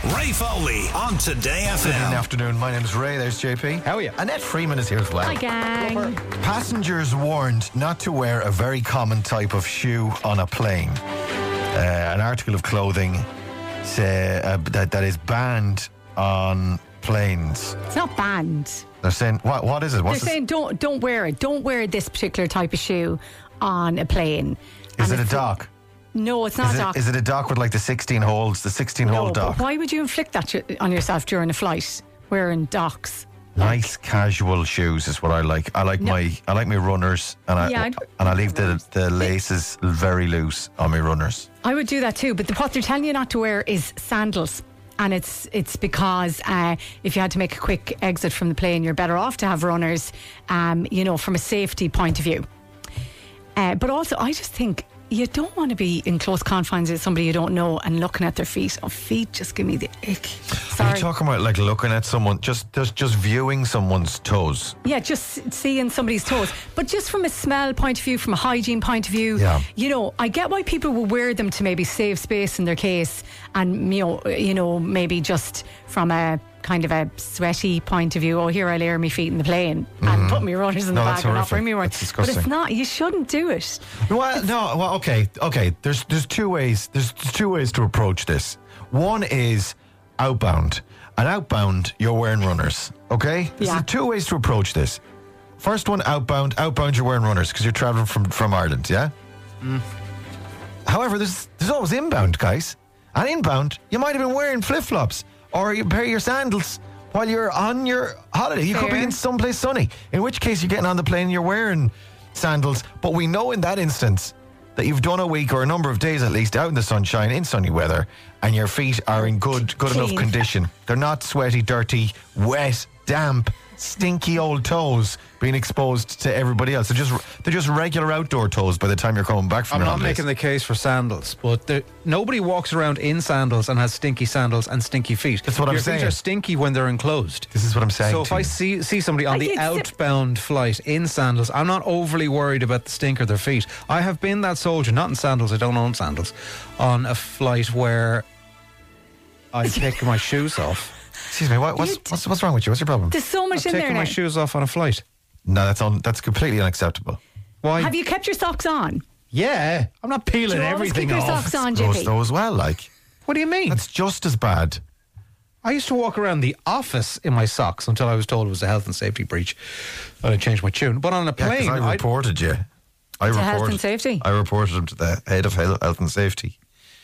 Ray Foley on Today Good FM. afternoon. My name's Ray. There's JP. How are you? Annette Freeman is here as well. Hi, gang. Passengers warned not to wear a very common type of shoe on a plane. An article of clothing that is banned on planes. It's not banned. They're saying, what is it? They're saying don't wear it. Don't wear this particular type of shoe on a plane. Is And it a it's- dock? No, it's not a dock. Is it a dock with like the 16 holes, the 16-hole No, dock? but why would you inflict that on yourself during a flight, wearing docks? Nice casual shoes is what I like. I like my runners, and I leave the laces very loose on my runners. I would do that too, but what they're telling you not to wear is sandals. And it's because if you had to make a quick exit from the plane, you're better off to have runners, from a safety point of view. But also, I just think you don't want to be in close confines with somebody you don't know and looking at their feet. Oh, feet just give me the ick. Are Sorry. you talking about like looking at someone, just viewing someone's toes? Yeah, just seeing somebody's toes. But just from a smell point of view, from a hygiene point of view, Yeah. I get why people will wear them to maybe save space in their case, and maybe just from a kind of a sweaty point of view. Oh, here I layer my feet in the plane and put my runners in the that's bag and not horrific. bring me one. That's But disgusting. it's not. You shouldn't do it. Okay. There's two ways. There's two ways to approach this. One is outbound, and outbound you're wearing runners. Okay, Yeah. There's two ways to approach this. First one, outbound. Outbound, you're wearing runners because you're traveling from Ireland. Yeah. However, there's always inbound, guys. And inbound, you might have been wearing flip flops or you pair your sandals while you're on your holiday. You could be Fair. in someplace sunny. In which case, you're getting on the plane and you're wearing sandals. But we know in that instance that you've done a week or a number of days at least out in the sunshine, in sunny weather, and your feet are in good enough Clean. condition. They're not sweaty, dirty, wet, damp, stinky old toes being exposed to everybody else. They're just regular outdoor toes by the time you're coming back from I'm your not holidays. making the case for sandals, but nobody walks around in sandals and has stinky sandals and stinky feet. That's what I'm Your saying. feet are stinky when they're enclosed. This is what I'm saying. So if to I you. see somebody on the outbound flight in sandals, I'm not overly worried about the stink of their feet. I have been that soldier, not in sandals, I don't own sandals, on a flight where I take my shoes off. Excuse me, what's wrong with you? What's your problem? There's so much I've in there taken now. my shoes off on a flight. No, that's completely unacceptable. Why? Have you kept your socks on? Yeah, I'm not peeling Do you always everything keep your off. socks on, Goes JP? though as well, like. What do you mean? That's just as bad. I used to walk around the office in my socks until I was told it was a health and safety breach. And I changed my tune. But on a Yeah, 'cause plane, I reported you. health and safety? I reported him to the head of health and safety.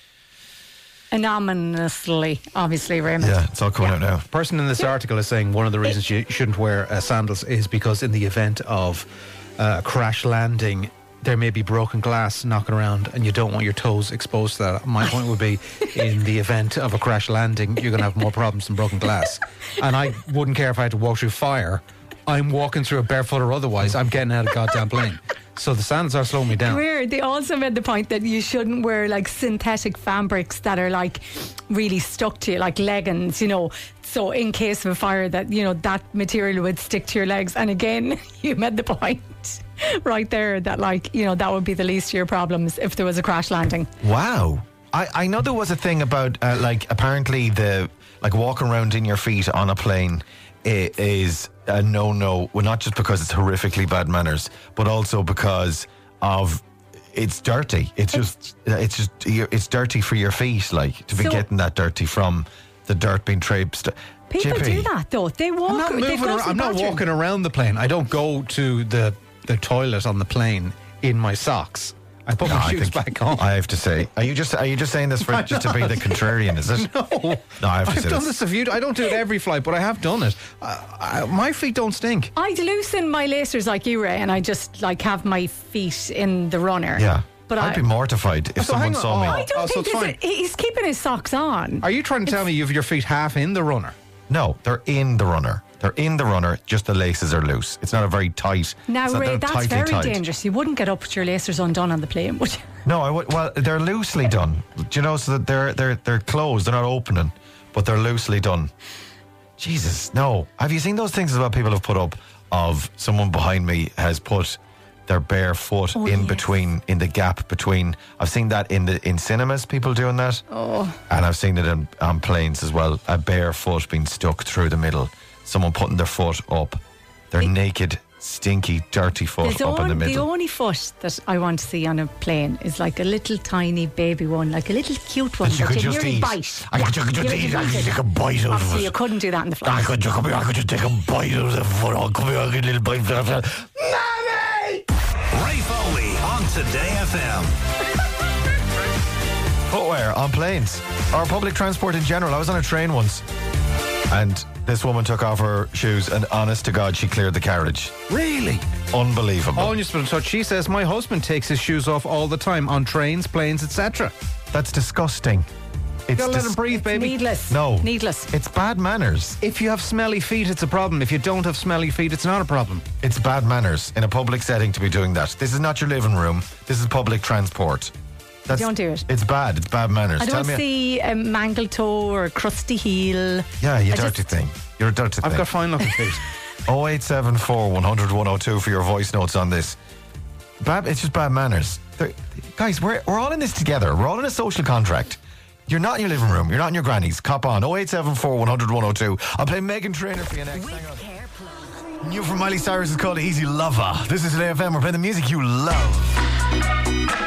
Anonymously, obviously, Raymond. Yeah, it's all coming out now. person in this article is saying one of the reasons you shouldn't wear sandals is because in the event of a crash landing, there may be broken glass knocking around and you don't want your toes exposed to that. My point would be, in the event of a crash landing, you're going to have more problems than broken glass. And I wouldn't care if I had to walk through fire. I'm walking through it barefoot or otherwise. I'm getting out of goddamn plane. So the sandals are slowing me down. Weird. They also made the point that you shouldn't wear like synthetic fabrics that are like really stuck to you, like leggings, so in case of a fire that, that material would stick to your legs. And again, you made the point right there that that would be the least of your problems if there was a crash landing. Wow. I know there was a thing about, apparently walking around in your feet on a plane is a no-no. Well, not just because it's horrifically bad manners, but also because of it's dirty. It's dirty for your feet, to be So- getting that dirty from the dirt being traipsed. People JP, do that though. They walk. I'm not they moving go to around, the I'm not bathroom. walking around the plane. I don't go to the toilet on the plane in my socks. I put No, my I shoes think back on. I have to say, are you just saying this just to be the contrarian? Is it? No, No, I have to I've say done this. this a few. I don't do it every flight, but I have done it. My feet don't stink. I'd loosen my lacers like you, Ray, and I just have my feet in the runner. Yeah. But I'd be mortified if So someone hang on. saw me. Oh. I don't so think it's fine. he's keeping his socks on. Are you trying to tell me you have your feet half in the runner? No, they're in the runner. They're in the runner, just the laces are loose. It's not a very tight. Now, it's not Ray, that that's tightly very tied. dangerous. You wouldn't get up with your lacers undone on the plane, would you? No, I would. Well, they're loosely done. Do you know? So that they're closed. They're not opening, but they're loosely done. Jesus, no. Have you seen those things as well? People have put up of someone behind me has put their bare foot in the gap between. I've seen that in cinemas, people doing that. And I've seen it on planes as well. A bare foot being stuck through the middle. Someone putting their foot up. Their naked, stinky, dirty foot up in the middle. The only foot that I want to see on a plane is like a little tiny baby one, like a little cute one that you could just nearly eat. Bite. You could just eat. I could take a bite out of Obviously, it. you couldn't do that in the flight. I could just take a bite out of the foot. Oh, come here, I'll get a little bite. Nanny! Ray Foley on Today FM. Footwear on planes or public transport in general. I was on a train once and this woman took off her shoes and honest to God, she cleared the carriage. Really? Unbelievable. Oh, and you're supposed to touch. She says, my husband takes his shoes off all the time on trains, planes, etc. That's disgusting. You gotta let him breathe, baby. Needless. No. Needless. It's bad manners. If you have smelly feet, it's a problem. If you don't have smelly feet, it's not a problem. It's bad manners in a public setting to be doing that. This is not your living room. This is public transport. Don't do it. It's bad. It's bad manners. I don't see a mangled toe or a crusty heel. Yeah, you dirty thing. You're a dirty thing. I've got fine looking feet. 0874 100 102 for your voice notes on this. It's just bad manners. Guys, we're all in this together. We're all in a social contract. You're not in your living room. You're not in your granny's. Cop on. 0874 100 102. I'll play Meghan Trainor for you next. Hang on. New from Miley Cyrus is called Easy Lover. This is Today FM. We're playing the music you love.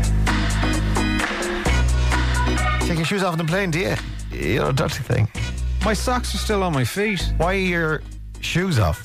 Take your shoes off on the plane, do you? You know, dirty thing. My socks are still on my feet. Why are your shoes off?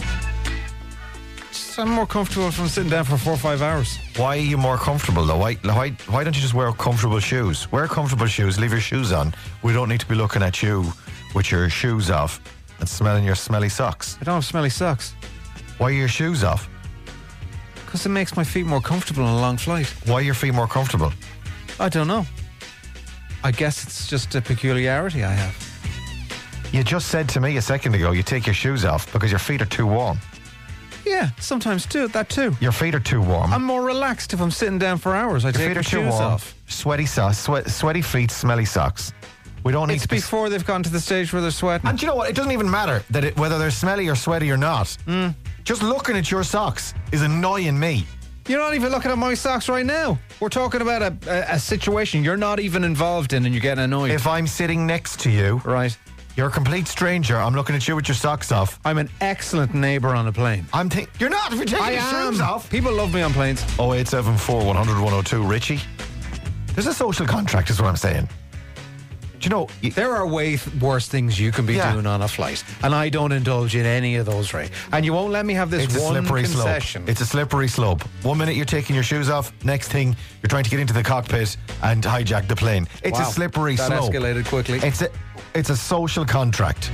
Just, I'm more comfortable from sitting down for 4 or 5 hours. Why are you more comfortable though? Why don't you just wear comfortable shoes? Wear comfortable shoes, leave your shoes on. We don't need to be looking at you with your shoes off and smelling your smelly socks. I don't have smelly socks. Why are your shoes off? Because it makes my feet more comfortable on a long flight. Why are your feet more comfortable? I don't know. I guess it's just a peculiarity I have. You just said to me a second ago you take your shoes off because your feet are too warm. Yeah, sometimes too. That too. Your feet are too warm. I'm more relaxed if I'm sitting down for hours. I your take feet my are too shoes warm. off. Sweaty socks, sweaty feet, smelly socks. We don't need It's to be. before they've gotten to the stage where they're sweating. And do you know what? It doesn't even matter whether they're smelly or sweaty or not. Just looking at your socks is annoying me. You're not even looking at my socks right now. We're talking about a situation you're not even involved in and you're getting annoyed. If I'm sitting next to you, Right. you're a complete stranger. I'm looking at you with your socks off. I'm an excellent neighbour on a plane. You're not. If you're taking your shoes off. People love me on planes. 0874 100 102. Richie, there's a social contract, is what I'm saying. Do you know? There are way worse things you can be doing on a flight, and I don't indulge in any of those, Ray. And you won't let me have this It's a one slippery concession. slope. It's a slippery slope. 1 minute you're taking your shoes off. Next thing you're trying to get into the cockpit and hijack the plane. It's Wow. a slippery That slope. escalated quickly. It's a social contract.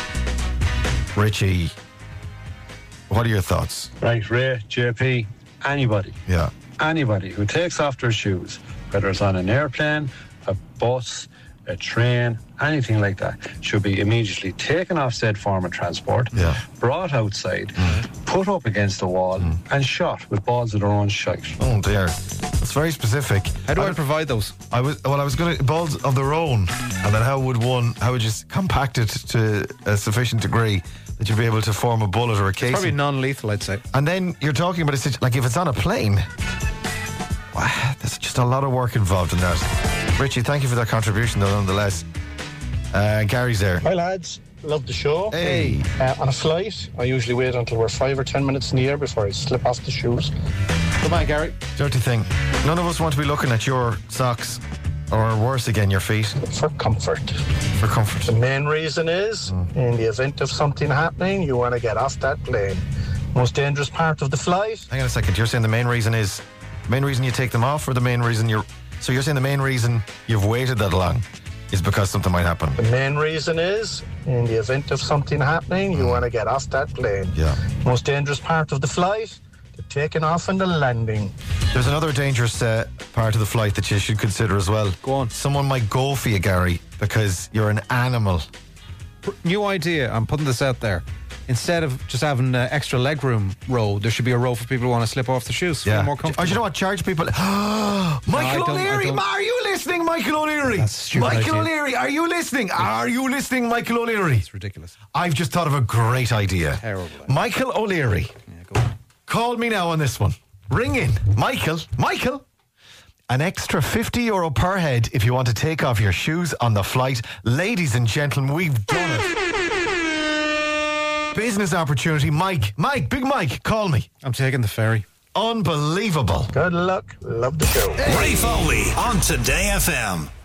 Richie, what are your thoughts? Right, Ray, JP, anybody Yeah. who takes off their shoes, whether it's on an airplane, a bus, a train, anything like that, should be immediately taken off said form of transport, brought outside, put up against the wall, and shot with balls of their own shite. Oh dear, it's very specific. How do I provide those? I was going to balls of their own, and then how would you compact it to a sufficient degree that you'd be able to form a bullet or a casing? Probably non-lethal, I'd say. And then you're talking about like if it's on a plane. Wow, there's just a lot of work involved in that. Richie, thank you for that contribution, though, nonetheless. Gary's there. Hi lads, love the show. Hey. On a flight, I usually wait until we're 5 or 10 minutes in the air before I slip off the shoes. Come on, Gary. Dirty thing. None of us want to be looking at your socks, or worse again, your feet. For comfort. For comfort. The main reason is, in the event of something happening, you want to get off that plane. Most dangerous part of the flight. Hang on a second. You're saying the main reason you take them off, or the main reason So you're saying the main reason you've waited that long is because something might happen? The main reason is, in the event of something happening, you want to get off that plane. Yeah. Most dangerous part of the flight, the taking off and the landing. There's another dangerous part of the flight that you should consider as well. Go on. Someone might go for you, Gary, because you're an animal. New idea. I'm putting this out there. Instead of just having an extra legroom row, there should be a row for people who want to slip off the shoes. Feel more comfortable. Or you know what? Charge people. Michael O'Leary, are you listening, Michael O'Leary? That's a stupid Michael idea. O'Leary, are you listening? Are you listening, Michael O'Leary? It's ridiculous. I've just thought of a great idea. Terrible. Michael O'Leary, Yeah, go on. call me now on this one. Ring in. Michael. An extra €50 per head if you want to take off your shoes on the flight. Ladies and gentlemen, we've done it. Business opportunity. Mike, Big Mike, call me. I'm taking the ferry. Unbelievable. Good luck. Love the show. Ray Foley on Today FM.